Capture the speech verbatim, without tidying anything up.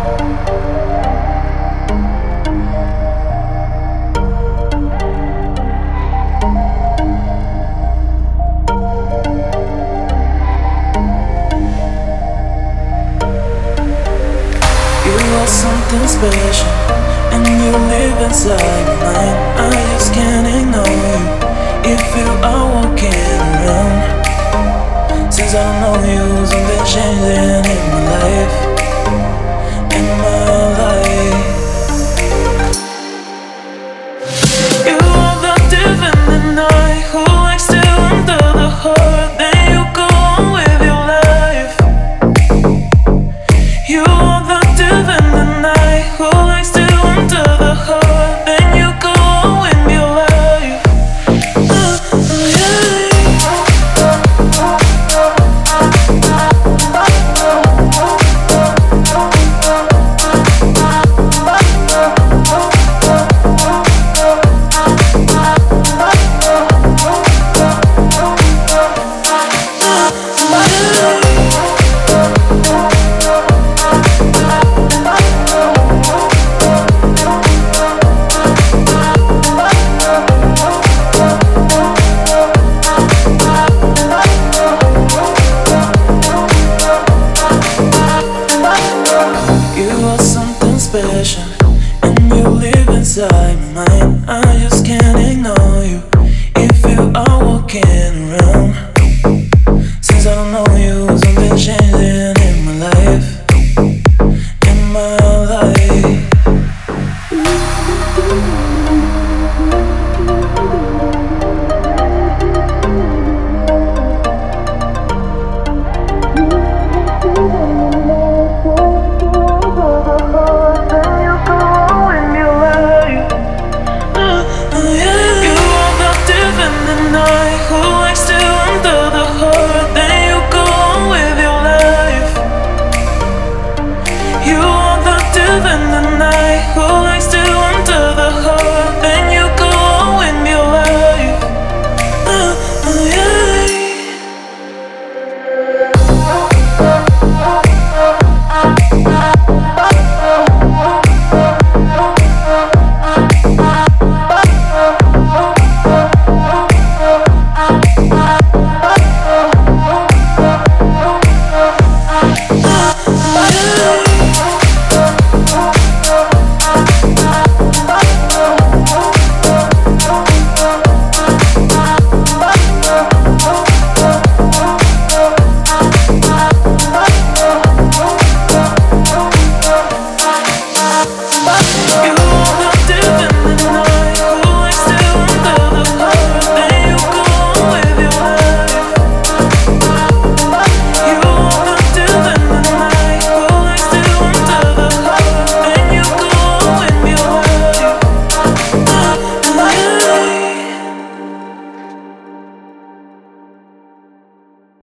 Something special, and you live inside my mind. I just can't ignore you if you are walking around. Since I don't know you, something changing in my life, in my life. You are the div in the night who likes to under the hood. Then you go on with your life. You are the div in the night who likes to under the hood. Then you go on with your life. Uh, yeah. Special, and you live inside my mind. I just can't ignore you if you are walking around. Since I don't know you, something changing in my life, in my life. You